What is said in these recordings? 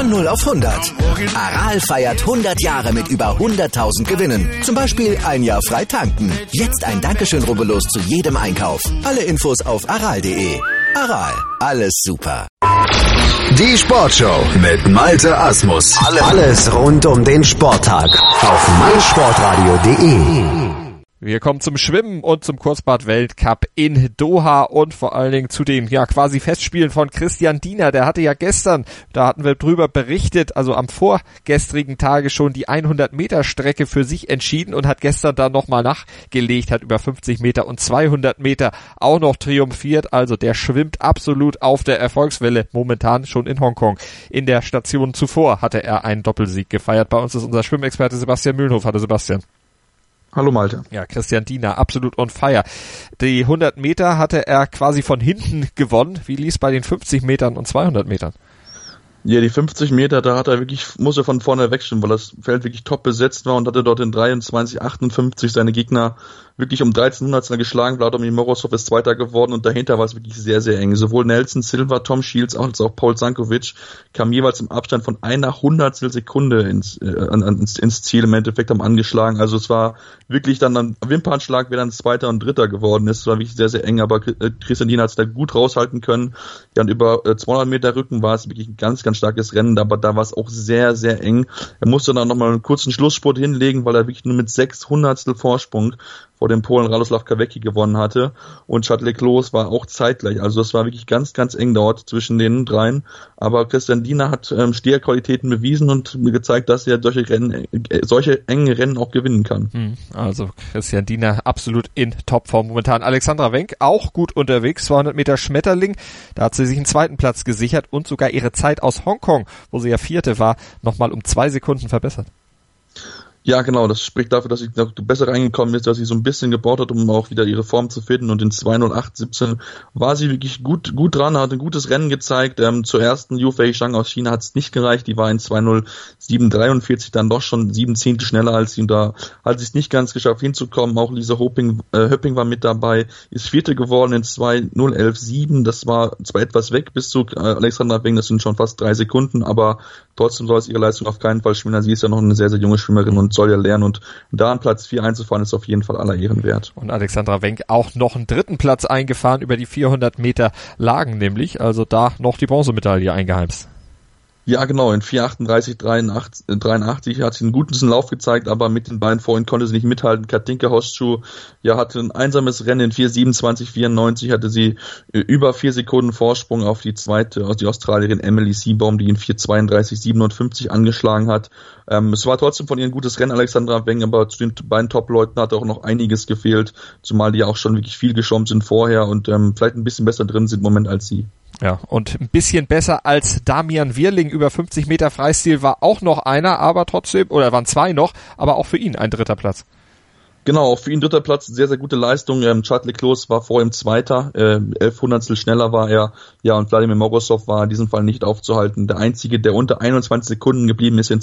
Von 0 auf 100. Aral feiert 100 Jahre mit über 100.000 Gewinnen. Zum Beispiel ein Jahr frei tanken. Jetzt ein Dankeschön, rubbellos zu jedem Einkauf. Alle Infos auf aral.de. Aral, alles super. Die Sportshow mit Malte Asmus. Alles rund um den Sporttag auf meinsportradio.de. Wir kommen zum Schwimmen und zum Kurzbad-Weltcup in Doha und vor allen Dingen zu den quasi Festspielen von Christian Diener. Der hatte ja gestern, da hatten wir drüber berichtet, also am vorgestrigen Tage schon die 100-Meter-Strecke für sich entschieden und hat gestern dann nochmal nachgelegt, hat über 50 Meter und 200 Meter auch noch triumphiert. Also der schwimmt absolut auf der Erfolgswelle, momentan schon in Hongkong. In der Station zuvor hatte er einen Doppelsieg gefeiert. Bei uns ist unser Schwimmexperte Sebastian Mühlenhof. Hallo Sebastian. Hallo Malte. Ja, Christian Diener, absolut on fire. Die 100 Meter hatte er quasi von hinten gewonnen. Wie lief's bei den 50 Metern und 200 Metern? Ja, die 50 Meter, da muss er von vorne wegschwimmen, weil das Feld wirklich top besetzt war und hatte dort in 23,58 seine Gegner wirklich um 13 Hundertstel geschlagen. Wladimir Morozov ist Zweiter geworden und dahinter war es wirklich sehr, sehr eng. Sowohl Nelson Silva, Tom Shields als auch Paul Sankovic kamen jeweils im Abstand von einer Hundertstel Sekunde ins Ziel. Im Endeffekt haben angeschlagen. Also es war wirklich dann ein Wimpernschlag, wer dann Zweiter und Dritter geworden ist. Es war wirklich sehr, sehr eng, aber Christian Diener hat es da gut raushalten können. Ja, und über 200 Meter Rücken war es wirklich ein ganz, ganz starkes Rennen, aber da war es auch sehr, sehr eng. Er musste dann nochmal einen kurzen Schlussspurt hinlegen, weil er wirklich nur mit 6 Hundertstel Vorsprung vor dem Polen Radoslav Kawecki gewonnen hatte und Chad Leclos war auch zeitgleich. Also das war wirklich ganz, ganz eng dort zwischen den dreien. Aber Christian Diener hat Steherqualitäten bewiesen und mir gezeigt, dass er solche engen Rennen auch gewinnen kann. Also Christian Diener absolut in Topform momentan. Alexandra Wenck auch gut unterwegs, 200 Meter Schmetterling. Da hat sie sich einen zweiten Platz gesichert und sogar ihre Zeit aus Hongkong, wo sie ja Vierte war, nochmal um 2 Sekunden verbessert. Ja, genau, das spricht dafür, dass sie besser reingekommen ist, dass sie so ein bisschen gebaut hat, um auch wieder ihre Form zu finden und in 2:08:17 war sie wirklich gut dran, hat ein gutes Rennen gezeigt. Zur ersten Yu Fei Zhang aus China hat es nicht gereicht, die war in 2:07:43 dann doch schon 7 Zehntel schneller als sie und da hat sie es nicht ganz geschafft hinzukommen. Auch Lisa Höpping war mit dabei, ist Vierte geworden in 2:0:11:7, das war zwar etwas weg bis zu Alexandra Wenck, das sind schon fast 3 Sekunden, aber trotzdem soll es ihre Leistung auf keinen Fall schmälern. Sie ist ja noch eine sehr, sehr junge Schwimmerin und soll ja lernen und da an Platz 4 einzufahren ist auf jeden Fall aller Ehren wert. Und Alexandra Wenck auch noch einen dritten Platz eingefahren über die 400 Meter Lagen nämlich, also da noch die Bronzemedaille eingeheimst. Ja, genau, in 4:38:83 hat sie einen guten Lauf gezeigt, aber mit den beiden vorhin konnte sie nicht mithalten. Katinka Hostschuh, hatte ein einsames Rennen in 4:27:94, hatte sie über 4 Sekunden Vorsprung auf die Australierin Emily Seabaum, die in 4:32:57 angeschlagen hat. Es war trotzdem von ihr ein gutes Rennen, Alexandra Wenck, aber zu den beiden Top-Leuten hat auch noch einiges gefehlt, zumal die ja auch schon wirklich viel geschwommen sind vorher und vielleicht ein bisschen besser drin sind im Moment als sie. Ja, und ein bisschen besser als Damian Wirling über 50 Meter Freistil war auch noch einer, aber trotzdem, oder waren 2 noch, aber auch für ihn ein dritter Platz. Genau, auch für ihn dritter Platz, sehr, sehr gute Leistung. Chad Leclos war vor ihm Zweiter, 11 Hundertstel schneller war er. Ja, und Wladimir Morozov war in diesem Fall nicht aufzuhalten. Der Einzige, der unter 21 Sekunden geblieben ist in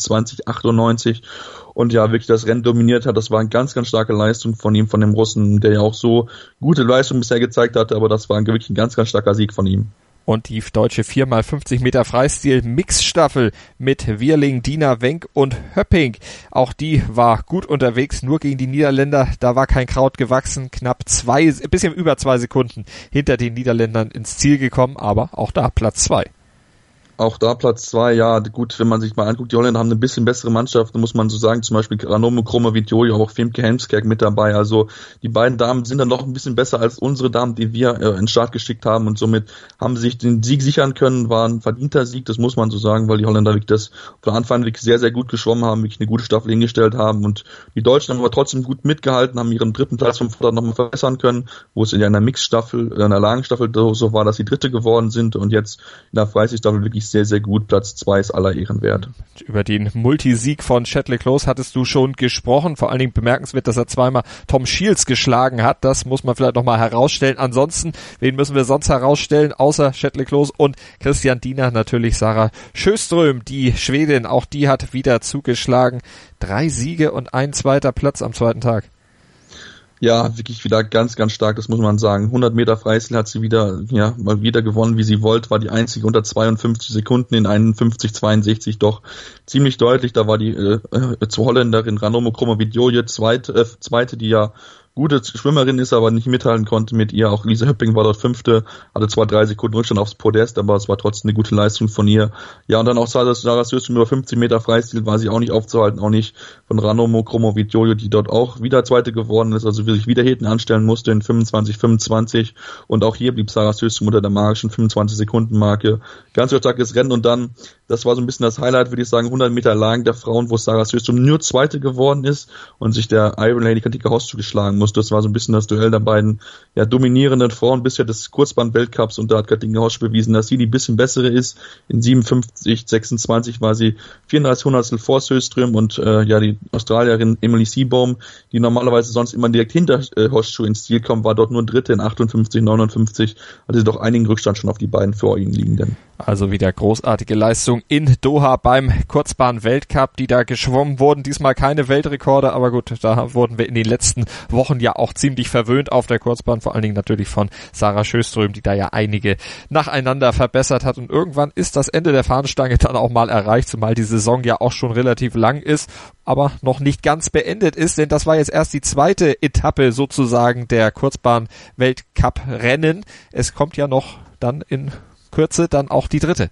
20:98 und ja, wirklich das Rennen dominiert hat. Das war eine ganz, ganz starke Leistung von ihm, von dem Russen, der ja auch so gute Leistung bisher gezeigt hatte, aber das war wirklich ein ganz, ganz starker Sieg von ihm. Und die deutsche 4x50 Meter Freistil Mixstaffel mit Wirling, Diener, Wenck und Höpping. Auch die war gut unterwegs, nur gegen die Niederländer, da war kein Kraut gewachsen, bisschen über 2 Sekunden hinter den Niederländern ins Ziel gekommen, aber auch da Platz 2. Auch da Platz 2, ja gut, wenn man sich mal anguckt, die Holländer haben eine bisschen bessere Mannschaft, muss man so sagen, zum Beispiel Granome, Kromowidjojo, aber auch Femke Heemskerk mit dabei, also die beiden Damen sind dann noch ein bisschen besser als unsere Damen, die wir in den Start geschickt haben und somit haben sie sich den Sieg sichern können, war ein verdienter Sieg, das muss man so sagen, weil die Holländer wirklich das von Anfang an wirklich sehr, sehr gut geschwommen haben, wirklich eine gute Staffel hingestellt haben und die Deutschen haben aber trotzdem gut mitgehalten, haben ihren dritten Platz vom Vortag nochmal verbessern können, wo es in einer Mixstaffel, in einer Lagenstaffel so war, dass sie Dritte geworden sind und jetzt in der Freistilstaffel wirklich sehr, sehr gut. Platz 2 ist aller Ehren wert. Über den Multisieg von Chad Leclos hattest du schon gesprochen. Vor allen Dingen bemerkenswert, dass er zweimal Tom Shields geschlagen hat. Das muss man vielleicht nochmal herausstellen. Ansonsten, wen müssen wir sonst herausstellen, außer Chad Leclos und Christian Diener? Natürlich Sarah Sjöström, die Schwedin. Auch die hat wieder zugeschlagen. 3 Siege und ein zweiter Platz am zweiten Tag. Ja, wirklich wieder ganz, ganz stark, das muss man sagen. 100 Meter Freistil hat sie mal wieder gewonnen, wie sie wollte, war die einzige unter 52 Sekunden in 51,62, doch ziemlich deutlich. Da war die zur Holländerin Ranomo Kromowidjojo zweite, die ja gute Schwimmerin ist, aber nicht mithalten konnte mit ihr. Auch Lisa Höpping war dort Fünfte, hatte zwar 3 Sekunden Rückstand aufs Podest, aber es war trotzdem eine gute Leistung von ihr. Ja, und dann auch Sarah Sjöström über 50 Meter Freistil war sie auch nicht aufzuhalten, auch nicht von Ranomo Kromowidjojo, die dort auch wieder Zweite geworden ist, also sich wieder hinten anstellen musste in 25,25. Und auch hier blieb Sarah Sjöström unter der magischen 25-Sekunden-Marke. Ganz starkes Rennen und dann, das war so ein bisschen das Highlight, würde ich sagen, 100 Meter Lagen der Frauen, wo Sarah Sjöström nur Zweite geworden ist und sich der Iron Lady Katika Hossu geschlagen musste. Das war so ein bisschen das Duell der beiden dominierenden Frauen bisher des Kurzbahn-Weltcups und da hat Katinka Hossu bewiesen, dass sie die bisschen bessere ist. In 57,26 war sie 34 Hundertstel vor Sjöström und die Australierin Emily Seabohm, die normalerweise sonst immer direkt hinter Hossu ins Ziel kommt, war dort nur Dritte in 58,59, hatte sie doch einigen Rückstand schon auf die beiden vor ihnen liegenden. Also wieder großartige Leistung in Doha beim Kurzbahn-Weltcup, die da geschwommen wurden. Diesmal keine Weltrekorde, aber gut, da wurden wir in den letzten Wochen ja auch ziemlich verwöhnt auf der Kurzbahn, vor allen Dingen natürlich von Sarah Sjöström, die da ja einige nacheinander verbessert hat. Und irgendwann ist das Ende der Fahnenstange dann auch mal erreicht, zumal die Saison ja auch schon relativ lang ist, aber noch nicht ganz beendet ist, denn das war jetzt erst die zweite Etappe sozusagen der Kurzbahn-Weltcup-Rennen. Es kommt ja noch dann in Kürze dann auch die dritte.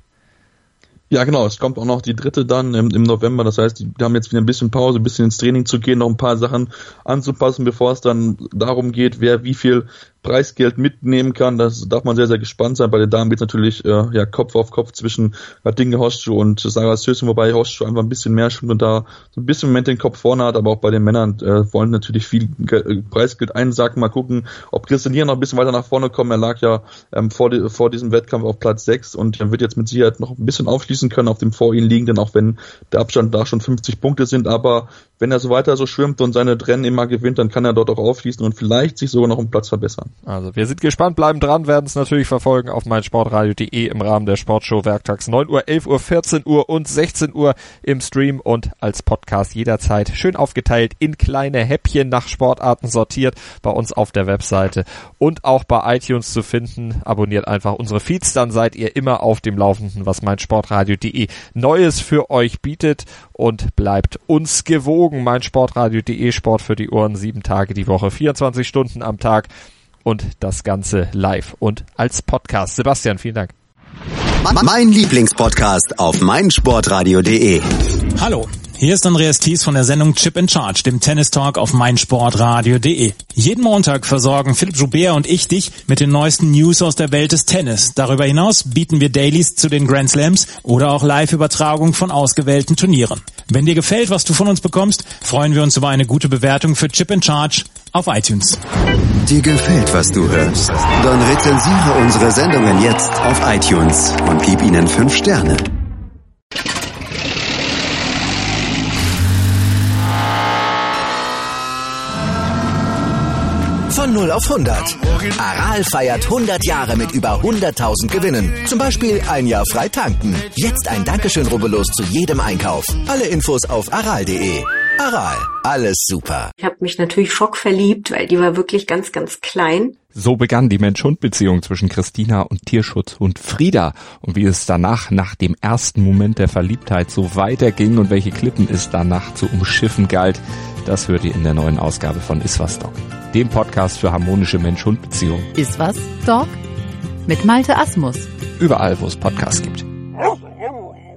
Ja, genau, es kommt auch noch die dritte dann im November, das heißt, die haben jetzt wieder ein bisschen Pause, ein bisschen ins Training zu gehen, noch ein paar Sachen anzupassen, bevor es dann darum geht, wer wie viel Preisgeld mitnehmen kann. Das darf man sehr, sehr gespannt sein. Bei den Damen geht es natürlich Kopf auf Kopf zwischen Katinka Hossu und Sarah Sjöström, wobei Hossu einfach ein bisschen mehr schwimmt und da so ein bisschen im Moment den Kopf vorne hat, aber auch bei den Männern wollen natürlich viel Preisgeld einsacken. Mal gucken, ob Christian hier noch ein bisschen weiter nach vorne kommt. Er lag ja vor diesem Wettkampf auf Platz 6 und wird jetzt mit Sicherheit noch ein bisschen aufschließen können auf dem vor ihnen liegenden, auch wenn der Abstand da schon 50 Punkte sind, aber wenn er so weiter so schwimmt und seine Rennen immer gewinnt, dann kann er dort auch aufschließen und vielleicht sich sogar noch einen Platz verbessern. Also wir sind gespannt, bleiben dran, werden es natürlich verfolgen auf meinsportradio.de im Rahmen der Sportshow werktags 9 Uhr, 11 Uhr, 14 Uhr und 16 Uhr im Stream und als Podcast jederzeit schön aufgeteilt in kleine Häppchen nach Sportarten sortiert bei uns auf der Webseite und auch bei iTunes zu finden. Abonniert einfach unsere Feeds, dann seid ihr immer auf dem Laufenden, was meinsportradio.de Neues für euch bietet und bleibt uns gewogen. meinsportradio.de, Sport für die Ohren, 7 Tage die Woche, 24 Stunden am Tag. Und das Ganze live und als Podcast. Sebastian, vielen Dank. Mein Lieblingspodcast auf meinsportradio.de. Hallo, hier ist Andreas Thies von der Sendung Chip in Charge, dem Tennis-Talk auf meinsportradio.de. Jeden Montag versorgen Philipp Joubert und ich dich mit den neuesten News aus der Welt des Tennis. Darüber hinaus bieten wir Dailies zu den Grand Slams oder auch Live-Übertragung von ausgewählten Turnieren. Wenn dir gefällt, was du von uns bekommst, freuen wir uns über eine gute Bewertung für Chip in Charge auf iTunes. Dir gefällt, was du hörst? Dann rezensiere unsere Sendungen jetzt auf iTunes und gib ihnen 5 Sterne. Von 0 auf 100. Aral feiert 100 Jahre mit über 100.000 Gewinnen. Zum Beispiel ein Jahr frei tanken. Jetzt ein Dankeschön, rubbellos zu jedem Einkauf. Alle Infos auf aral.de. Aral, alles super. Ich habe mich natürlich schockverliebt, weil die war wirklich ganz, ganz klein. So begann die Mensch-Hund-Beziehung zwischen Christina und Tierschutzhund Frieda. Und wie es danach, nach dem ersten Moment der Verliebtheit, so weiterging und welche Klippen es danach zu umschiffen galt, das hört ihr in der neuen Ausgabe von Iswas Dog, dem Podcast für harmonische Mensch-Hund-Beziehungen. Iswas Dog? Mit Malte Asmus. Überall, wo es Podcasts gibt.